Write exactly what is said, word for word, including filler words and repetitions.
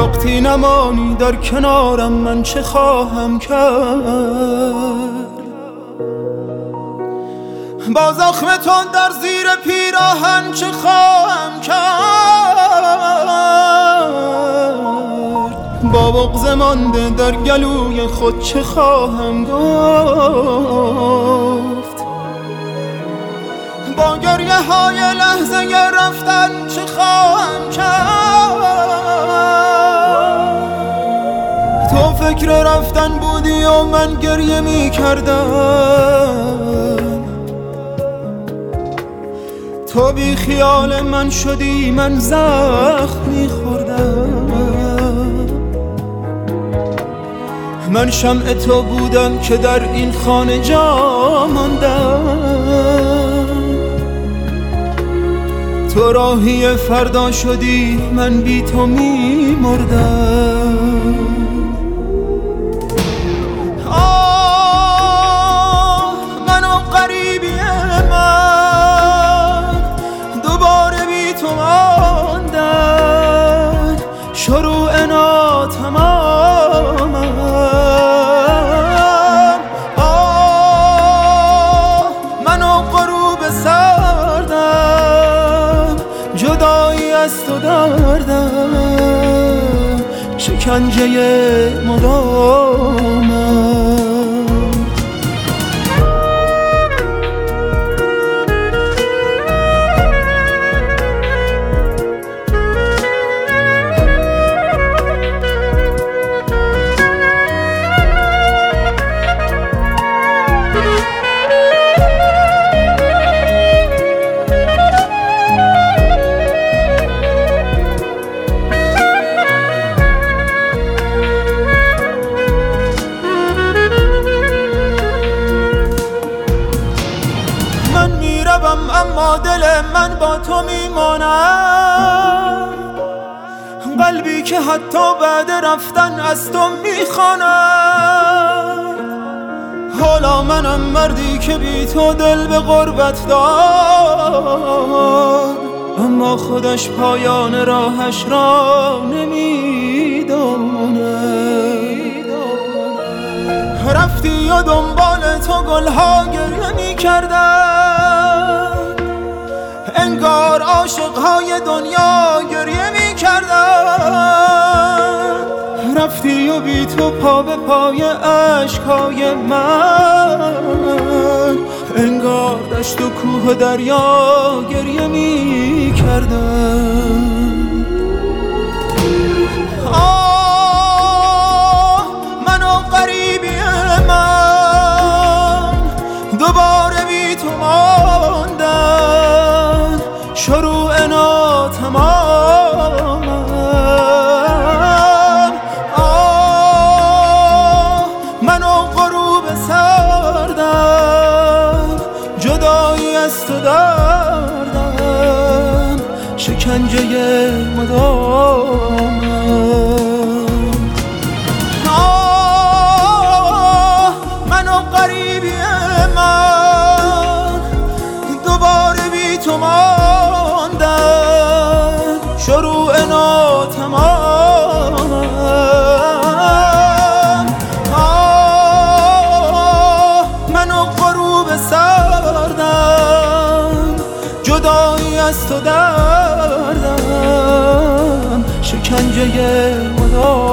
وقتی نمانی در کنارم من چه خواهم کرد؟ با زخم تون در زیر پیراهن چه خواهم کرد؟ با بغض مانده در گلوی خود چه خواهم گفت؟ با گریه های لحظه رفتن چه خواهم کرد؟ تو فکر رفتن بودی و من گریه می کردم، تو بی خیال من شدی من زخم می خوردم. من شمع تو بودم که در این خانه جا ماندم، تو راهی فردا شدی من بی تو می مردم. آه منو غریبی من دوباره بی تو ماندن، شروع ناتمامم. آه منو غروب سردم، جدایی از تو دردم، شکنجه مدامم. اما دل من با تو میماند، قلبی که حتی بعد رفتن از تو میخواند. حالا منم مردی که بی تو دل به غربت داد، اما خودش پایان راهش را نمیدونه. رفتی و دنبال تو گلها گریه میکردن، انگار عاشقهای دنیا گریه میکردن. رفتی و بی تو پا به پای عشقهای من، انگار دشت و کوه و دریا گریه میکردن. آه منو غریبی من دوباره بی تو ماندن، شروع ناتمامم. آه منو غروب سردم، جدایی از تو دردم، شکنجه مدامم. آه منو غریبی من دوباره بی تو ماندن، شروع ناتمامم. آه منو غروب سردم، جدایی از تو دردم، شکنجه مدام.